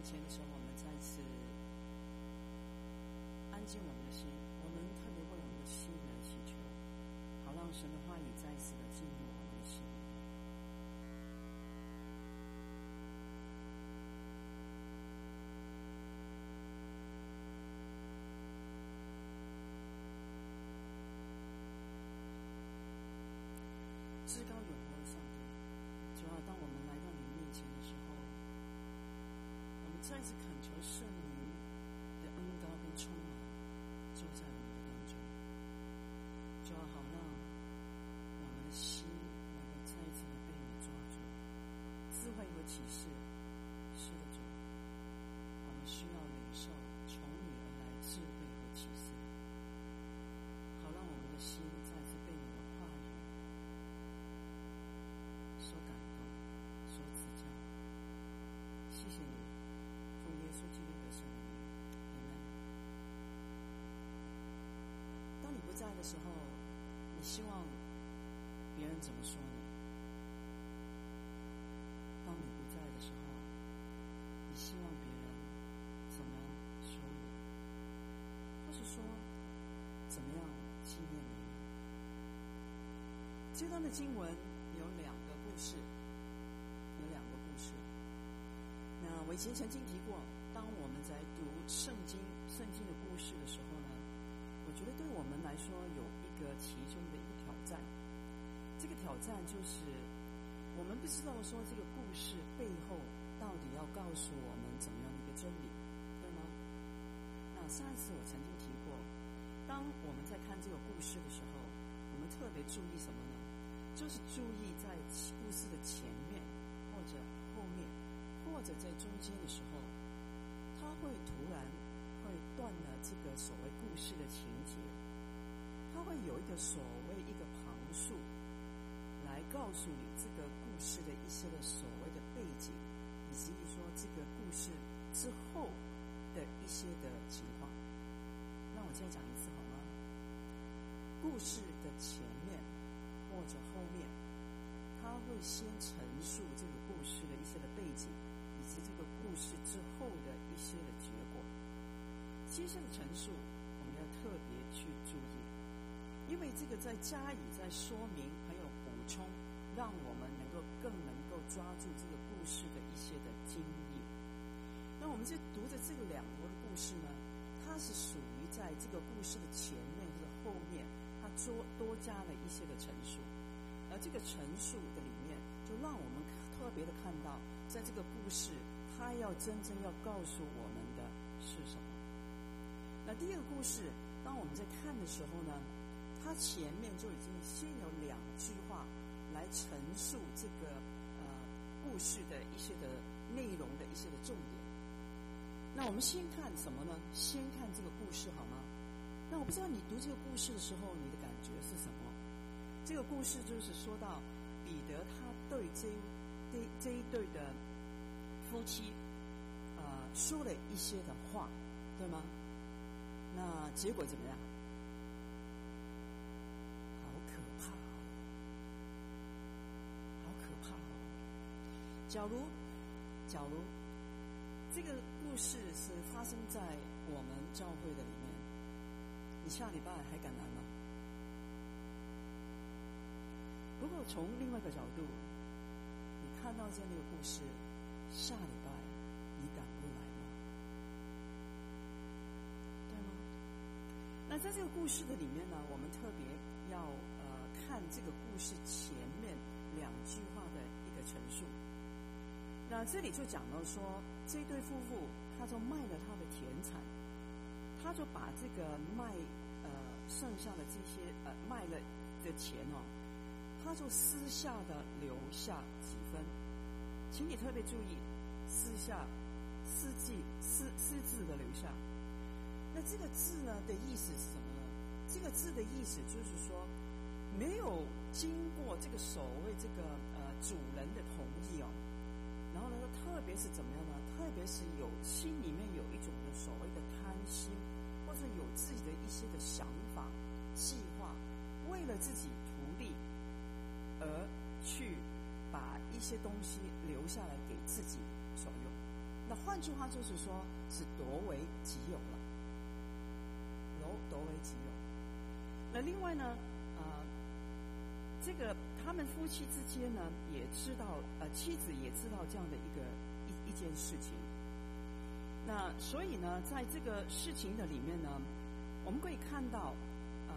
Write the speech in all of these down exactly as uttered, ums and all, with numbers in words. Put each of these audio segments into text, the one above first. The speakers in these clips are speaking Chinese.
前的时候，我们再次安静我们的心，我们特别为我们的心来祈求，好让神的话语再一次的进入我们的心里面。至高永活的上帝，主要当我们来到你面前的时候，我们再次恳求圣灵的恩膏跟充满坐在我们的当中，就要好让我们的心能够再一次的被你抓住。智慧和启示，是的主，我们需要领受从你而来智慧和启示，好让我们的心再次被你的话语所感动，所指教。谢谢你，奉耶稣基督的圣名，阿们。当你不在的时候，你希望别人怎么说你？当你不在的时候，你希望别人怎么说你？或是说怎么样纪念你？这段的经文有两个故事，有两个故事。那我以前曾经提过，当我们在读圣经、圣经的故事的时候呢，我觉得对我们来说有一个其中的一个挑战。这个挑战就是我们不知道说这个故事背后到底要告诉我们怎么样的一个真理，对吗？那上一次我曾经提过，当我们在看这个故事的时候，我们特别注意什么呢？就是注意在故事的前面或者后面或者在中间的时候，它会突然会断了这个所谓故事的情节，它会有一个所谓一个旁述来告诉你这个故事的一些的所谓的背景，以及说这个故事之后的一些的情况。那我再讲一次好吗？故事的前面或者后面，他会先陈述这个故事的一些的背景，以及这个故事之后的一些的结果。接下的陈述我们要特别去注意，因为这个在加以在说明还有补充，让我们能够更能够抓住这个故事的一些的经验。那我们在读着这个两国的故事呢，它是属于在这个故事的前面或者后面，它多多加了一些的陈述。而这个陈述的里面，就让我们特别的看到，在这个故事，它要真正要告诉我们的是什么。那第二个故事，当我们在看的时候呢，它前面就已经先有两句话来陈述这个呃故事的一些的内容的一些的重点。那我们先看什么呢？先看这个故事好吗？那我不知道你读这个故事的时候，你的感觉是什么？这个故事就是说到彼得他对这这这一对的夫妻，呃，说了一些的话，对吗？那结果怎么样？好可怕哦！好可怕哦！假如，假如这个故事是发生在我们教会的里面，你下礼拜还敢来吗？如果从另外一个角度，你看到这样的一个故事，下礼拜你敢不来吗？对吗？那在这个故事的里面呢，我们特别要呃看这个故事前面两句话的一个陈述。那这里就讲到说，这对夫妇他就卖了他的田产，他就把这个卖呃剩下的这些呃卖了的钱哦，他就私下的留下几分，请你特别注意，私下、私记、私私自的留下。那这个字呢的意思是什么呢？这个字的意思就是说，没有经过这个所谓这个呃主人的同意哦，然后呢，特别是怎么样呢？特别是有心里面有一种的所谓的贪心，或者有自己的一些的想法、计划，为了自己图利而去把一些东西留下来给自己所用。 那换句话就是说，是夺为己有了，夺夺为己有。那另外呢，呃，这个他们夫妻之间呢，也知道，呃，妻子也知道这样的一个一一件事情。那所以呢，在这个事情的里面呢，我们可以看到，呃，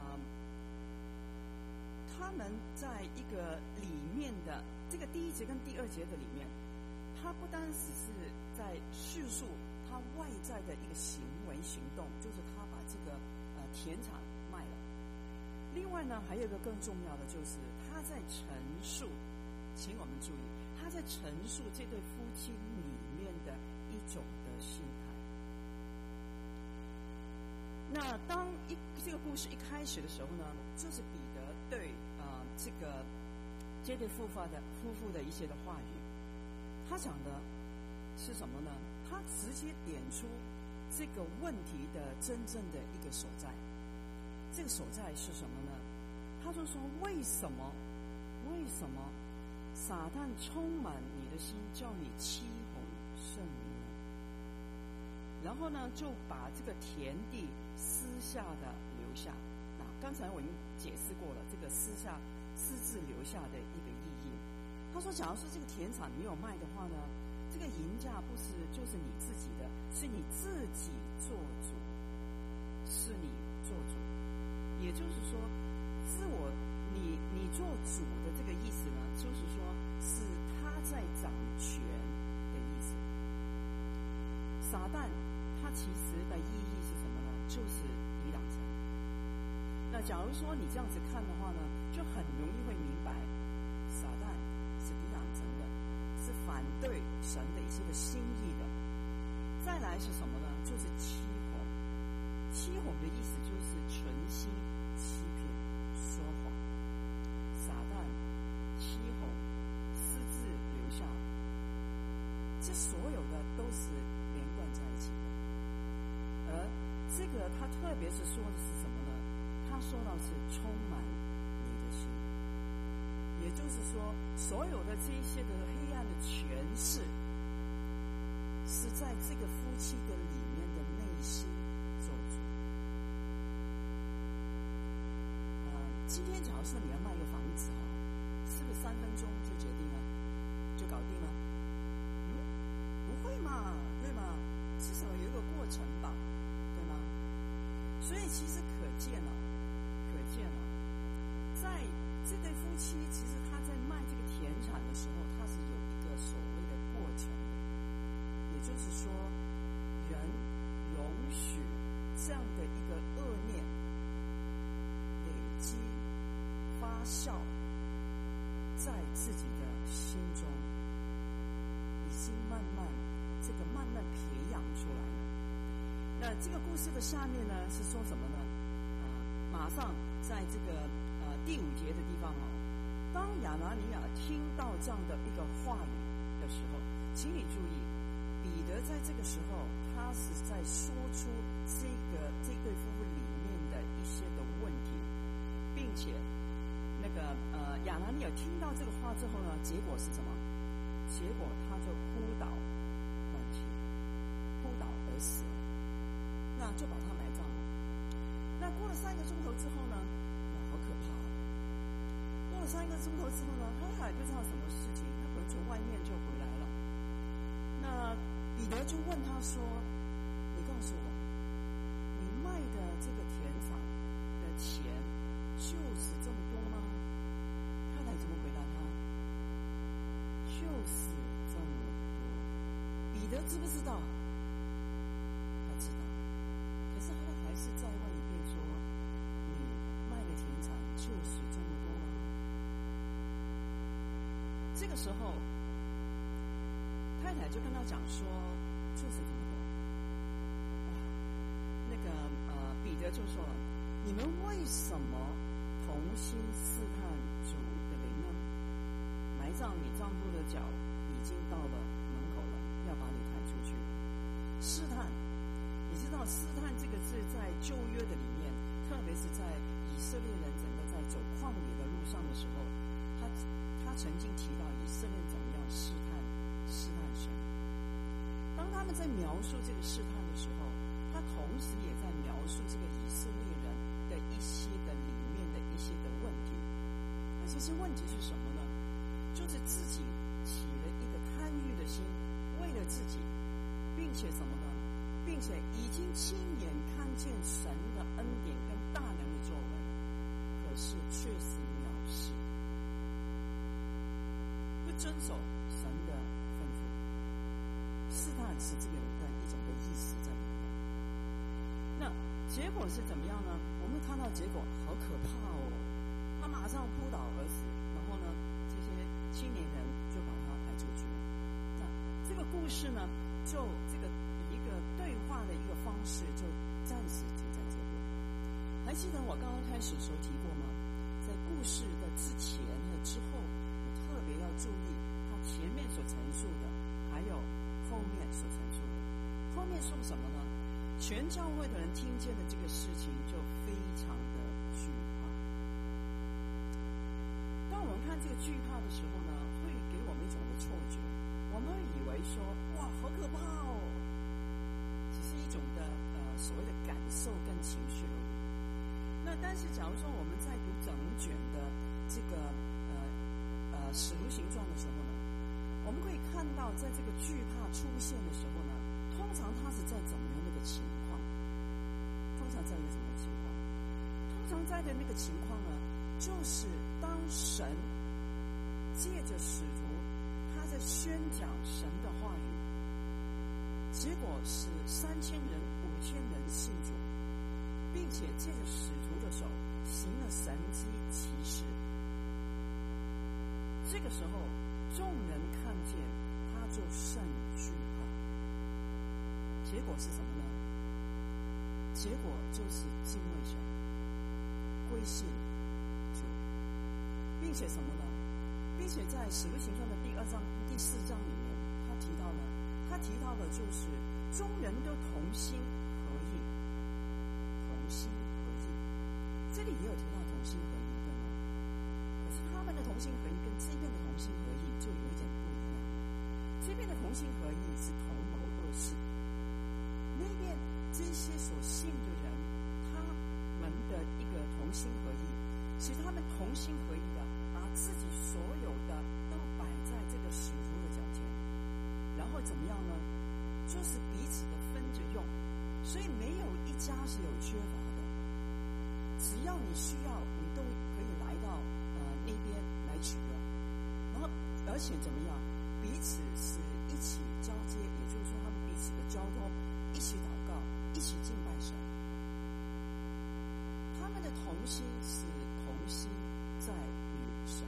他们在一个里面的这个第一节跟第二节的里面，他不单只是在叙述他外在的一个行为行动，就是他把这个呃田产卖了。另外呢，还有一个更重要的，就是他在陈述，请我们注意，他在陈述这对夫妻里面的一种的心态。那当一这个故事一开始的时候呢，就是彼得对啊、呃、这个这对夫妇的夫妇的一些的话语，他讲的是什么呢？他直接点出这个问题的真正的一个所在。这个所在是什么呢？他就说：为什么？为什么撒旦充满你的心，叫你欺哄圣灵？然后呢，就把这个田地私下的留下。那刚才我已经解释过了，这个私下私自留下的一个意义。他说，假如说这个田产没有卖的话呢，这个银价不是就是你自己的，是你自己做主，是你做主。也就是说，自我你你做主的这个意思呢，就是说是他在掌权的意思。撒旦他其实的意义是什么呢？就是抵挡神。那假如说你这样子看的话呢，就很容易会明白，撒旦是抵挡神的，是反对神的一些的心意的。再来是什么呢？就是欺哄。欺哄的意思就是存心欺骗、说谎。撒旦、欺哄、私自留下，这所有的都是连贯在一起的。而这个他特别是说的是什么呢？他说到是充满你的心，也就是说，所有的这一些的黑暗的权势，是在这个夫妻的里面的内心做主。呃，今天假如说你要卖一个房子哈，是不是三分钟就决定了，就搞定了？嗯，不会嘛，对吗？至少有一个过程吧，对吗？所以其实可见了、啊，可见了、啊，在这对夫妻，其实他在卖这个田产的时候，他是有一个所谓的过程的，也就是说，人容许这样的一个恶念累积发酵在自己的心中，已经慢慢这个慢慢培养出来了。那这个故事的下面呢是说什么呢？啊，马上在这个呃第五节的地方哦，当亚拿尼亚听到这样的一个话语的时候，请你注意，彼得在这个时候他是在说出这个这对夫妇里面的一些的问题，并且那个呃亚拿尼亚听到这个话之后呢，结果是什么？结果他就扑倒断气，扑倒而死了。那就把他埋葬了。那过了三个钟头之后呢？那好可怕啊！过了三个钟头之后呢，他还不知道什么事情，他可能从外面就回来了。那彼得就问他说：“你告诉我，你卖的这个田产的钱就是这么多吗？”太太怎么回答他？就是这么多。彼得知不知道？他知道。可是他还是再问一遍说：“你卖的田产就是这么多吗？”这个时候，太太就跟他讲说：“就是这么多。”哇，那个呃，彼得就说了：“你们为什么同心试探主的灵呢？埋葬你丈夫的脚已经到了门口了，要把你抬出去。试探。”你知道试探这个字在旧约的里面，特别是在以色列人整个在走旷野的路上的时候，他他曾经提到以色列怎么样试探试探神。 当他们在描述这个试探的时候，他同时也在描述这个以色列人的一些的里面的一些的问题。那这些问题是什么呢？就是自己起了一个贪欲的心，为了自己，并且什么呢？并且已经亲眼看见神的恩典跟大能的作为，可是确实藐视，不遵守神的吩咐。试探是这个的一种的意思在里面。那结果是怎么样呢？我们看到结果好可怕哦，他马上扑倒而死，然后呢，这些青年人就把他抬出去了。那这个故事呢，就这个一个对话的一个方式，就暂时停在这边。还记得我刚刚开始的时候提过吗？在故事的之前和之后，我特别要注意他前面所陈述的，还有后面所陈述的。后面说什么呢？全教会的人听见了这个事情，就非常的惧怕。当我们看这个惧怕的时候呢，会给我们一种的错觉，我们会以为说，哇，好可怕哦，只是一种的呃所谓的感受跟情绪而已。那但是假如说我们在读整卷的这个呃呃使徒行传的时候呢，我们可以看到，在这个惧怕出现的时候呢，通常它是在怎么样的一个情况？通常在一个什么情况？通常在的那个情况呢，就是当神借着使徒他在宣讲神的话语，结果是三千人、五千人信主，并且借着使徒的手行了神迹奇事。这个时候，众人看见，他就甚惧怕。结果是什么呢？结果就是敬畏神，归信主，并且什么呢？并且在使徒行传的第二章、第四章里面，他提到了，他提到的就是众人都同心合意，同心合意。这里也有提到同心合意，对吗？可是他们的同心合意跟这边的同心合意就有一点不一样。这边的同心合意是同谋恶事，那边这些所信的人，他们的一个同心合意，是他们同心合意的，把自己所有的都摆在这个使徒的脚前，然后怎么样呢？就是彼此的分着用，所以没有一家是有缺乏的。只要你需要，你都可以来到呃那边来取了。然后，而且怎么样？彼此是一起交接，也就是说，他们彼此的交通，一起祷告，一起敬拜神。他们的同心是同心在与神。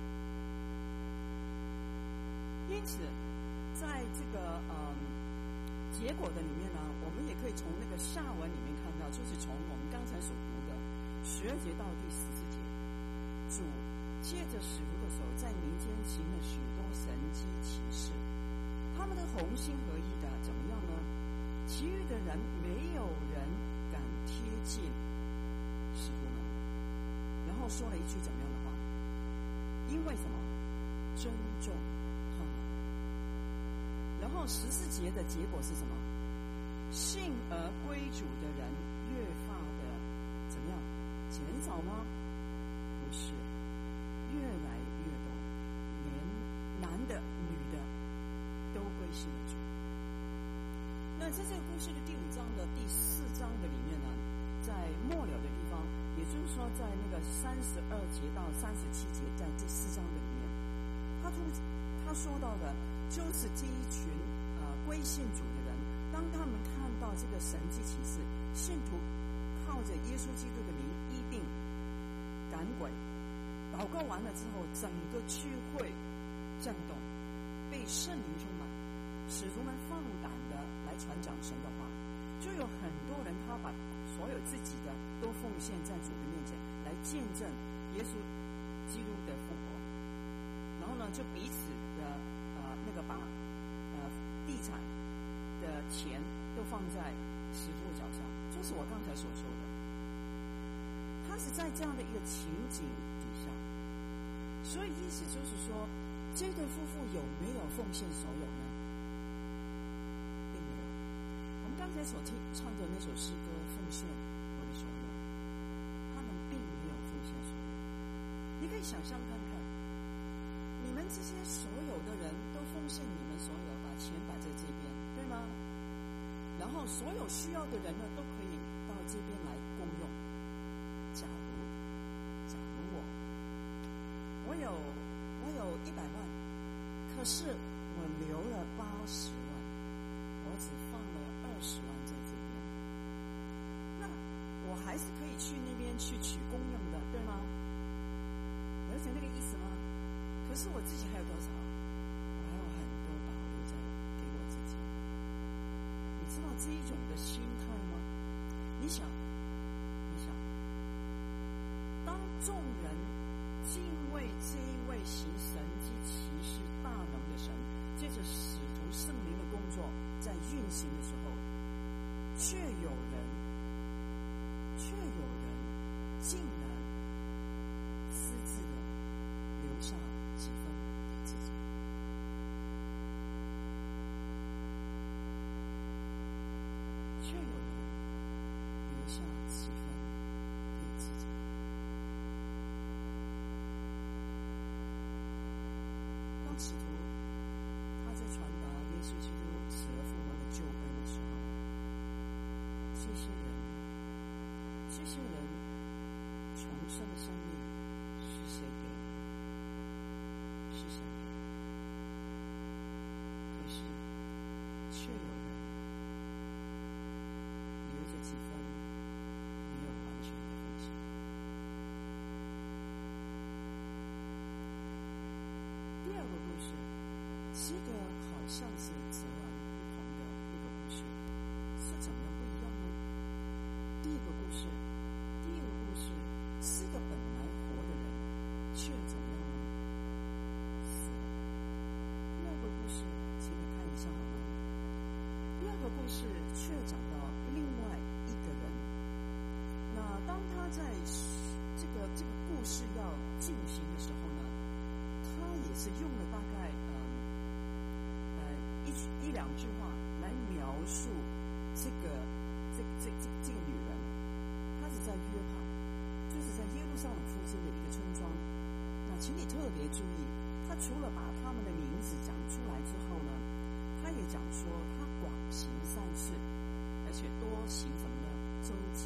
因此，在这个嗯结果的里面呢，我们也可以从那个下文里面看到，就是从我们刚才所读的十二节到第十四节，主借着使徒的手，在民间行了许多神迹奇事。他们的同心合意的怎么样呢？其余的人没有人敢贴近使徒们，然后说了一句怎么样的话？因为什么？尊重他们。然后十四节的结果是什么？信而归主的人越发的怎么样？减少吗？不是，越来越多，连男的、女的都归信了主。那在这个故事的第五章的第四章的里面呢，在末了的地方，也就是说在那个三十二节到三十七节，在这四章的里面，他突他说到的就是这一群呃归信主的人，当他们看到这个神迹奇事，信徒靠着耶稣基督的名医病赶鬼，祷告完了之后，整个聚会震动，被圣灵充满，使徒们放胆的来传讲神的话，就有很多人他把所有自己的都奉献在主的面前，来见证耶稣基督的复活。然后呢，就彼此的呃那个把呃地产的钱都放在使徒脚上，就是我刚才所说的。他是在这样的一个情景底下，所以意思就是说，这对夫妇有没有奉献所有呢？ 刚才所听唱的那首诗歌《奉献我的所有》，他们并没有奉献所有。你可以想象看看，你们这些所有的人都奉献你们所有，把钱摆在这边，对吗？然后所有需要的人呢，都可以到这边来共用。假如，假如我，我有我有一百万，可是我留了八十万，我只放了二十万在这边，那我还是可以去那边去取公用的，对吗？了解那个意思吗？可是我自己还有多少？我还有很多保留在给我自己。你知道这一种的心态吗？你想，你想，当众人敬畏这一位行神迹奇事大能的神，借着使徒圣灵的工作在运行的时候，却有人，却有人竟然私自的留下几分给自己。却有人留下几分给自己。当使徒他在传达耶稣基督死而复活的救恩的时候，这些人，这些人重生的生命是谁给的？是谁给的？可是，却有人留着几分，没有完全的奉献。第二个故事，这个好像是截然不同的一个故事，是怎么样不一样呢？第一个故事，第一个故事，是个本来活的人，却怎么样呢？死了。第二个故事，请你看一下好吗？第二个故事却讲到另外一个人。那当他在这个这个故事要进行的时候呢，他也是用了大概呃呃一一两句话来描述这个这这这这个女人，她是在约帕，就是在耶路撒冷附近的一个村庄。那请你特别注意，他除了把他们的名字讲出来之后呢，他也讲说他广行善事，而且多行什么呢？周济。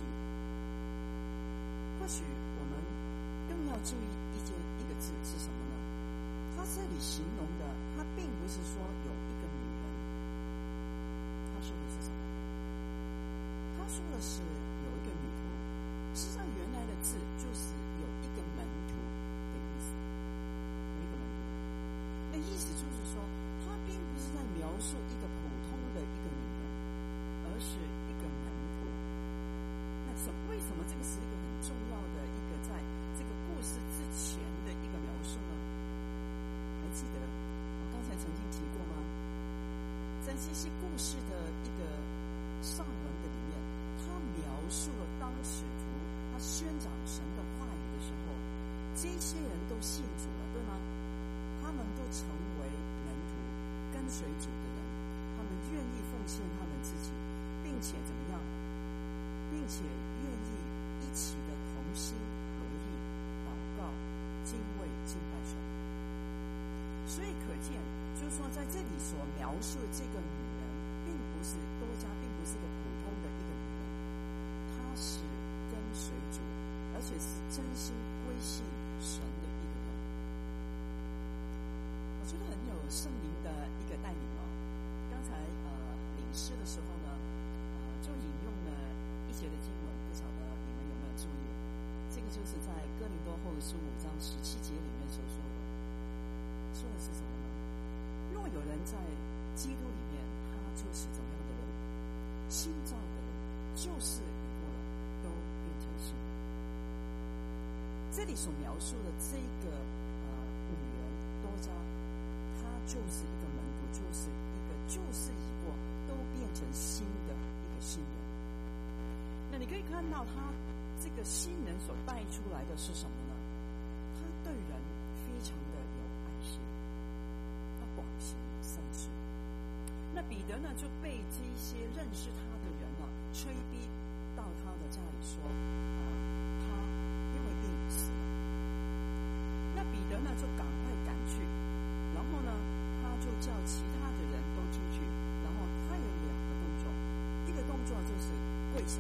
或许我们更要注意一件一个字是什么呢？他这里形容的，他并不是说有一个女人，他说的是什么？他说的是有一个女仆。实际上，原来的字就是有一个门徒的意思，有一个门徒。那意思就是说，他并不是在描述一个普通的一个女人，而是一个门徒。那什为什么这个是一个很重要的一个在这个故事之前的一个描述呢？还记得我刚才曾经提过吗？在这些故事的一个上文的里面，他描述了当使徒他宣讲神的话语的时候，这些人都信主了，对吗？他们都成为门徒，跟随主的人，他们愿意奉献他们自己，并且怎么样？并且愿意一起的同心合意祷告、敬畏、敬拜神。所以可见，就是说在这里所描述的这个女人，并不是多加，并不是一个普通的一个女人，她是跟随主，而且是真心归信神的一个人。我觉得很有圣灵的一个带领哦。刚才呃领诗的时候呢，呃就引用了一节的经文，不晓得你们有没有注意？这个就是在哥林多后书五章十七节里面所说的，说的是什么呢？若有人在基督里面，他就是怎么样的人？新造的人，旧事已过了，都变成新的。这里所描述的这个呃女人多加，她就是一个门徒，就是一个旧事已过，都变成新的一个新人。那你可以看到他这个新人所带出来的是什么呢？他对人非常的有爱心，他广行善事。那彼得呢就被这一些认识他的人呢催逼到他的家里说，啊，他因为病死了。那彼得呢就赶快赶去，然后呢他就叫其他的人都进去，然后他有两个动作，一个动作就是跪下，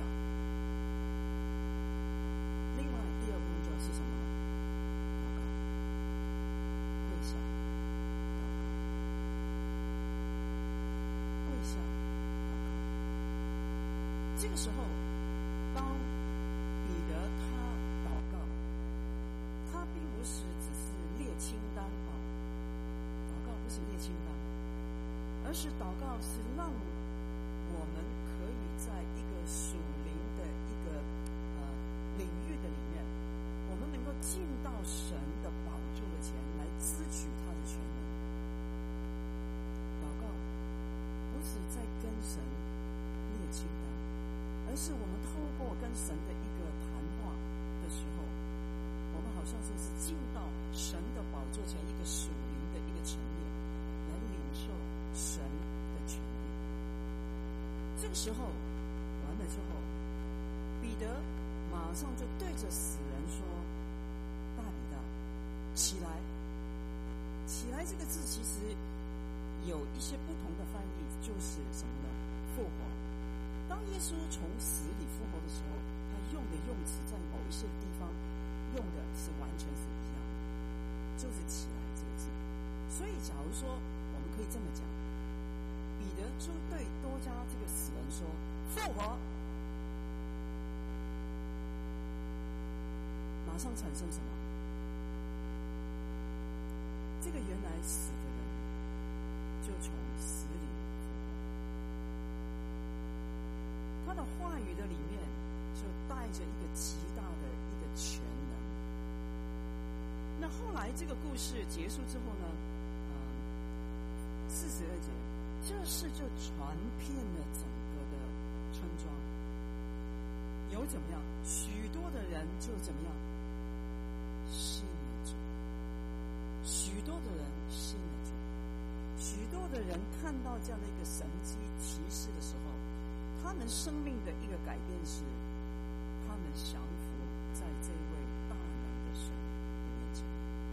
另外第二个动作是什么呢？祷告。跪下，祷告，跪下，祷告。这个时候，当彼得他祷告，他并不是只是列清单啊，祷告不是列清单，而是祷告是让我们可以在一个属灵的一个呃领域的里面，我们能够进到神的宝座的前来支取他的全能。祷告不是在跟神列清单，而是我们透过跟神的一个谈话的时候，我们好像说是进到神的宝座前一个属灵的一个层面，来领受神的权利。这个时候完了之后，彼得马上就对着死人说：“大彼得，起来！”起来这个字其实有一些不同的翻译，就是什么呢？复活。当耶稣从死里复活的时候，他用的用词在某一些地方用的是完全是一样的，就是起来这个字。所以假如说我们可以这么讲，彼得就对多加这个死人说：“复活！”马上产生什么？这个原来死的人就从死里复活。他的话语的里面就带着一个极大的一个全能。那后来这个故事结束之后呢，嗯，四十二节，这事就传遍了整个的村庄。有怎么样？许多的人就怎么样？信了主。许多的人信了主。许多的人看到这样的一个神迹奇事的时候，他们生命的一个改变是，他们降服在这位大能的神的面前。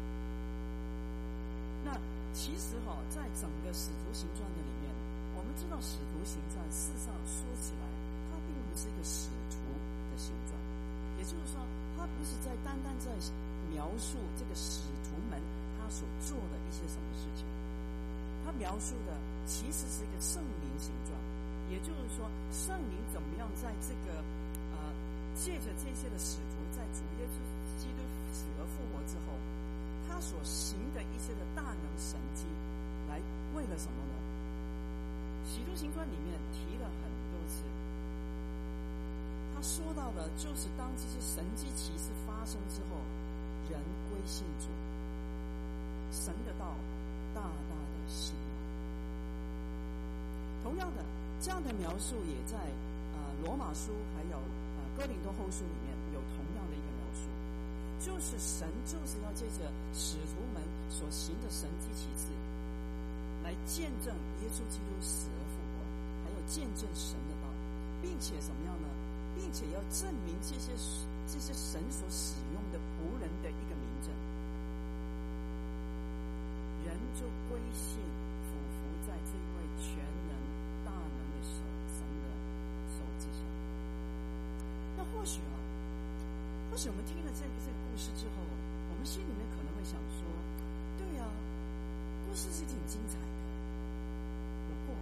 那其实哈、哦，在整个使徒行传的里面，我们知道使徒行传事实上说起来，它并不是一个使徒的行传，也就是说，它不是在单单在描述这个使徒们他所做的一些什么事情，他描述的其实是一个圣灵行传。也就是说，圣灵怎么样在这个呃，借着这些的使徒，在主耶稣基督死而复活之后，他所行的一些的大能神迹，来为了什么呢？使徒行传里面提了很多次，他说到的就是当这些神迹奇事发生之后，人归信主，神的道大大的兴旺。同样的。这样的描述也在呃罗马书还有呃哥林多后书里面有同样的一个描述，就是神就是要借着使徒们所行的神迹奇事，来见证耶稣基督死而复活，还有见证神的道，并且怎么样呢？并且要证明这些这些神所使用的仆人的一个名证，人就归信俯伏在这一位全能大能的手神的手之下。那或许啊，或许我们听了这个这个故事之后，我们心里面可能会想说：对呀、啊，故事是挺精彩的。不过，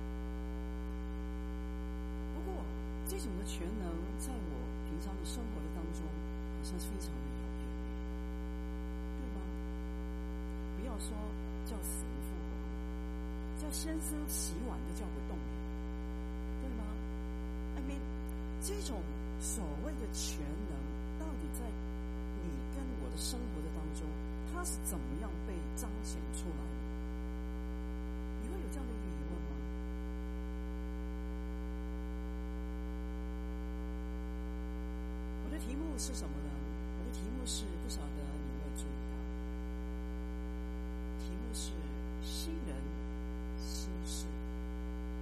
不过这种的全能，在我平常的生活的当中，好像是非常的遥远，对吗？不要说叫死人复活，叫先生洗碗都叫不动，对吗？ I mean， 这种所谓的全能，到底在你跟我的生活的当中，它是怎么样被彰显出来的？你会有这样的一个疑问吗？我的题目是什么呢？我的题目是，不晓得你有没有注意到？题目是新人新事。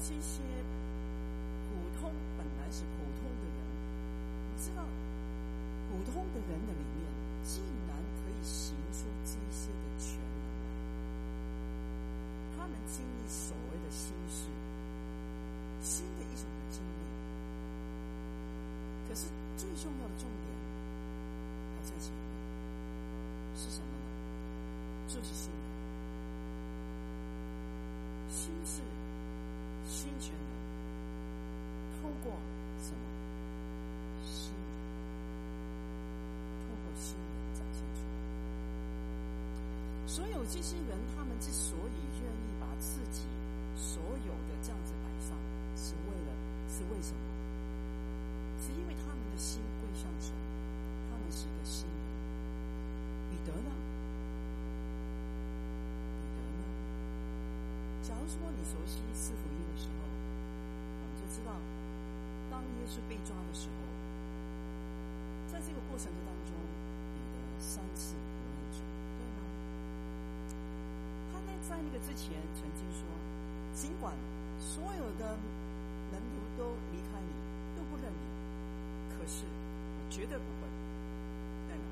这些普通本来是普通的人，你知道，普通的人的里面，竟然可以行出这些的全能来。他们经历所谓的新事，新的一种的经历。可是最重要的重点还在前面，是什么呢？就是新人。新事、新全能，透过什么？新人，透过新人展现出来。所有这些人，他们之所以愿意把自己所有的这样子摆上，是为了，是为什么？是因为他们的心归向神，他们是一个新人。彼得呢？假如说你熟悉四福音的时候，我们就知道，当耶稣被抓的时候，在这个过程的当中，彼得三次不认主，对吗？他在在那个之前曾经说，尽管所有的门徒都离开你，都不认你，可是我绝对不会，对吗？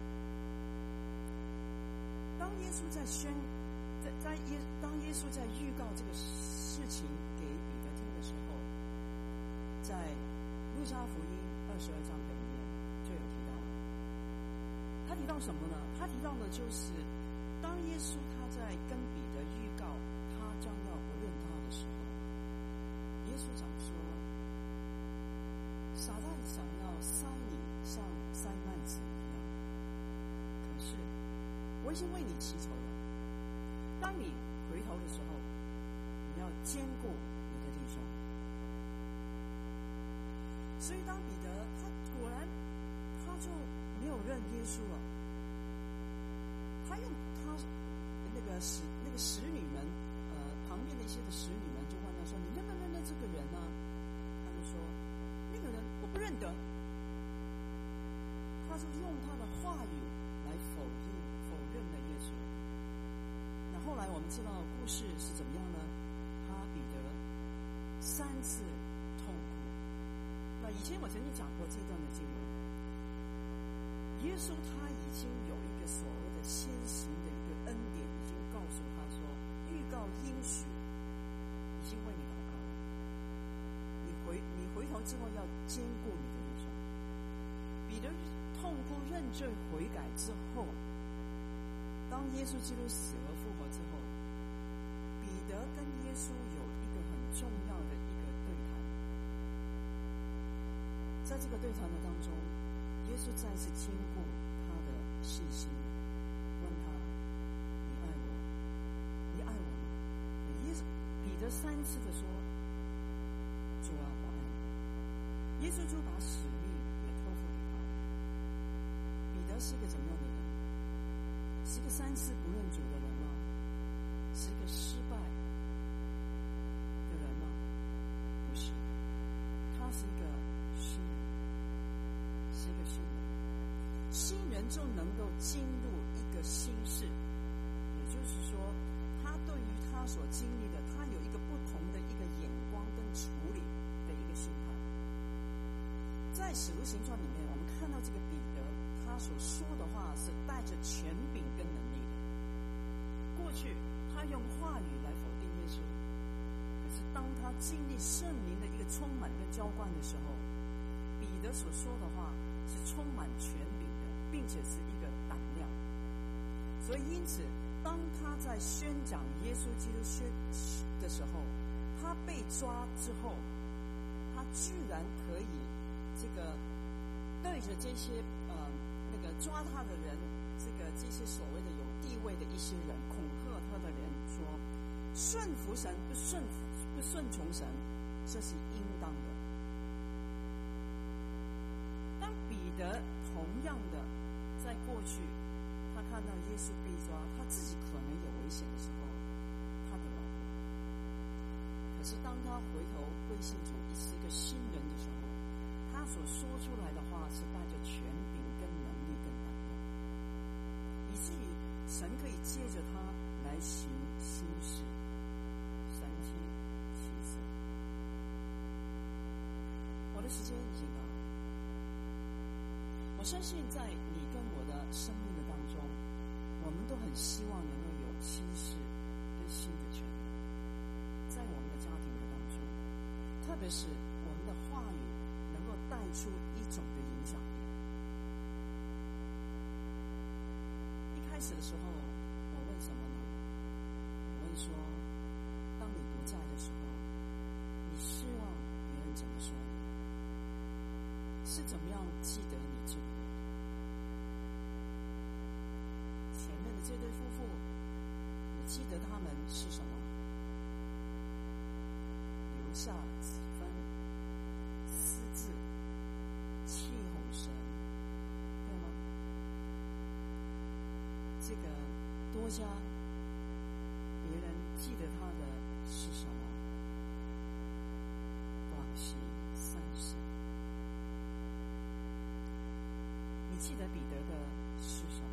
当耶稣在宣。在在耶当耶稣在预告这个事情给彼得听的时候，在路加福音二十二章里面就有提到了。他提到什么呢？他提到的就是当耶稣他在跟彼得预告他将要不认他的时候，耶稣讲说：“撒旦想要塞你像塞幔子一样，可是我已经为你祈求了。当你回头的时候，你要兼顾你的弟兄。”所以当彼得他果然他就没有认耶稣了，他用他那个使那个使女们呃旁边的一些的使女们就问他说：“你认不认得这个人呢？”他就说：“那个人我不认得。”他就用他的话语来否定否认了耶稣。后来我们知道故事是怎么样呢？他彼得三次痛苦。那以前我曾经讲过这段的经文，耶稣他已经有一个所谓的先行的一个恩典，已经告诉他说，预告应许已经为你祷告了，你回你回头之后要兼顾你的弟兄。彼得痛哭认罪悔改之后，当耶稣基督死而复活之后，彼得跟耶稣有一个很重要的一个对谈。在这个对谈的当中，耶稣再次兼顾他的信心，问他：“你爱我？你爱我吗？”耶稣彼得三次的说：“主啊，我爱你。”耶稣就把使命也托付给他。彼得是一个怎么样的人？是一个三次不认主的人吗？是一个失败的人吗？不是，他是一个新人，是一个新人。新人就能够进入一个新事，也就是说，他对于他所经历的，他有一个不同的一个眼光跟处理的一个心态。在使徒行传里面，我们看到这个彼得，他所说的话是带着权柄跟能力的。过去他用话语来否定耶稣，可是当他经历圣灵的一个充满跟浇灌的时候，彼得所说的话是充满权柄的，并且是一个胆量。所以因此当他在宣讲耶稣基督宣的时候，他被抓之后，他居然可以这个对着这些呃那个抓他的人，这个这些所谓的有地位的一些人，恐吓他的人说，顺服神不顺服不顺从神，这是应当的。当彼得同样的在过去，他看到耶稣被抓，他自己可能有危险的时候，他得了。可是当他回头归信主，是一个新人的时候，他所说出来的话是带着权柄跟能力跟胆量，以至于神可以借着他来行新事、神迹、奇事。 的时间已经到了。我相信在你跟我的生命的当中，我们都很希望能够有新事跟新的权利，在我们的家庭的当中，特别是我们的话语能够带出一种的影响力。一开始的时候，我问什么呢？我问说，当你不在的时候，你希望别人怎么说你？是怎么样记得你这个人？前面的这对夫妇，你记得他们是什么？留下几分私自气哄神，对吗？这个多加，别人记得他的是什么？广行善事。你记得彼得的是什么？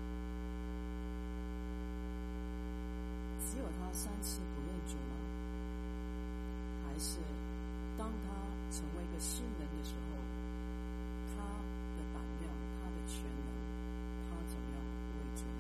只有他三次不认主吗？还是当他成为一个新人的时候，他的胆量、他的全能，他怎么样为主呢？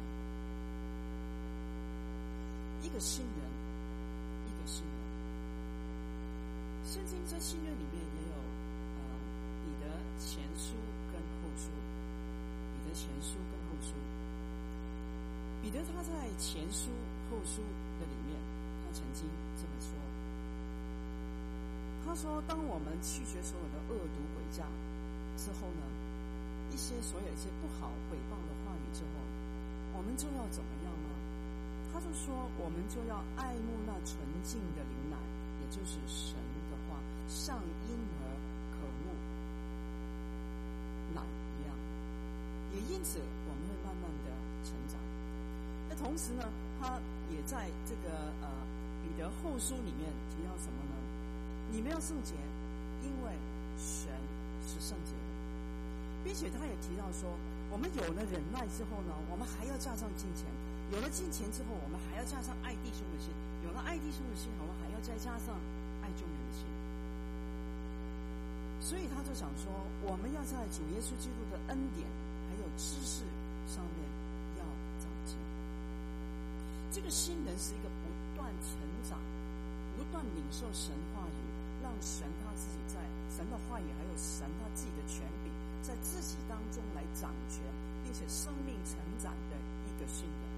一个新人，一个新人。圣经在新约里面也有呃彼得前书跟后书。彼得前书跟后书，彼得他在前书后书的里面，他曾经这么说，他说当我们拒绝所有的恶毒诡诈之后呢，一些所有一些不好诽谤的话语之后，我们就要怎么样呢？他就说我们就要爱慕那纯净的灵奶，也就是神的话，像婴儿渴慕奶一样，也因此我们会慢慢的成长。那同时呢，他也在这个呃彼得后书里面提到什么呢？你们要圣洁，因为神是圣洁的。并且他也提到说，我们有了忍耐之后呢，我们还要加上敬虔；有了敬虔之后，我们还要加上爱弟兄的心；有了爱弟兄的心，我们还要再加上爱众人的心。所以他就想说，我们要在主耶稣基督的恩典还有知识上面要长进。这个新人是一个不断成长、不断领受神话语，让神他自己在神的话语还有神他自己的权柄在自己当中来掌权，并且生命成长的一个新人。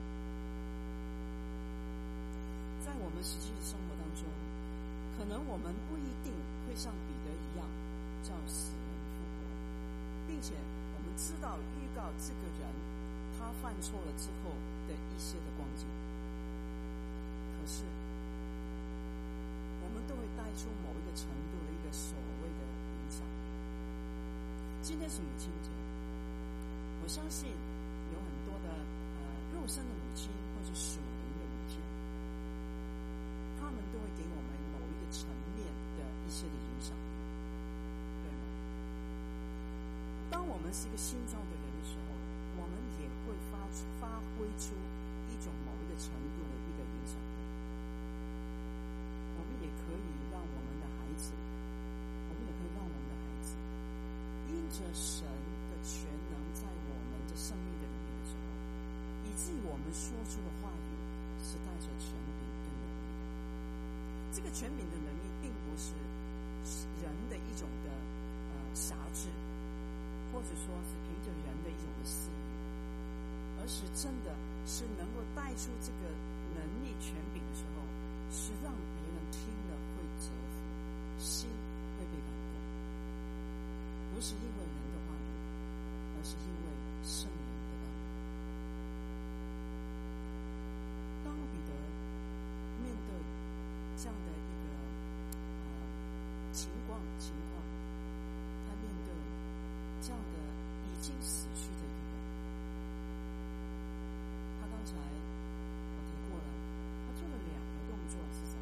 在我们实际的生活当中，可能我们不一定会像彼得一样叫死人复活，并且我们知道预告这个人他犯错了之后的一些的光景，可是我们都会带出某一个程度的一个所谓的影响。今天是母亲节，我相信有很多的呃肉身的母亲或者属灵的母亲，他们都会给我们某一个层面的一些的影响，对吗？当我们是一个新造的人的时候，我们也会发发挥出一种某一个程度的一个影响力。我们也可以让我们的孩子，我们也可以让我们的孩子，因着神的全能在我们的生命的里面的时候，以至于我们说出的话语是带着权柄跟能力的。这个权柄的能力并不是人的一种的呃辖制，或者说是凭着人的一种的私欲，而是真的是能够带出这个能力权柄的时候，是让别人听了会折服，心会被感动，不是因为人的话语，而是因为圣灵的道理。当彼得面对这样的一个呃情况情况，他面对这样的已经死去的一个人，他刚才我提过了，他做了两个动作是什么？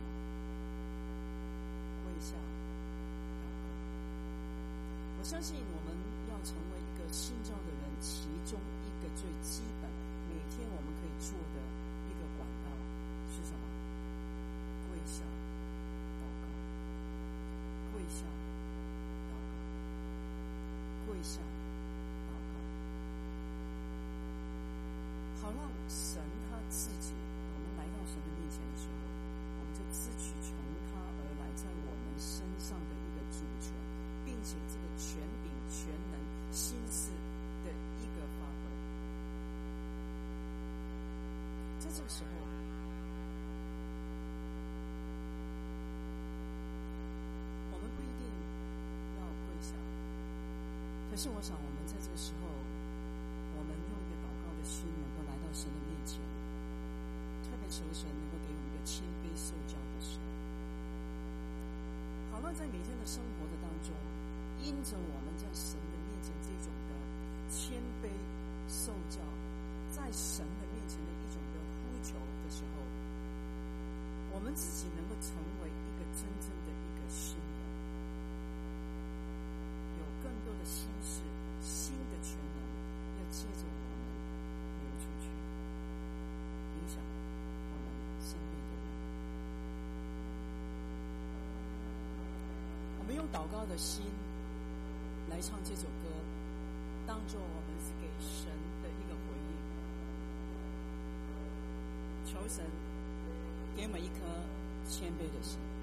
跪下祷告。我相信我们要成为一个新造的人，其中一个最基本每天我们可以做的一个管道是什么？跪下祷告，跪下祷告。 好让神他自己，我们来到神的面前的时候，我们就支取从他而来在我们身上的一个主权，并且这个权柄、全能、心思的一个发挥。在这个时候，我们不一定要跪下，可是我想我们在这个时候，我们用一个祷告的心能够来到神的面前，特别求神能够给我们一个谦卑受教的神，好让在每天的生活的当中，因着我们在神的面前这种的谦卑受教，在神的面前的一种的呼求的时候，我们自己能够成为一个真正的一个新人，有更多的心事、新的全能要借着我们流出去，影响我们身边的人。我们用祷告的心来唱这首歌，当作我们是给神的一个回应，求神给我们一颗谦卑的心。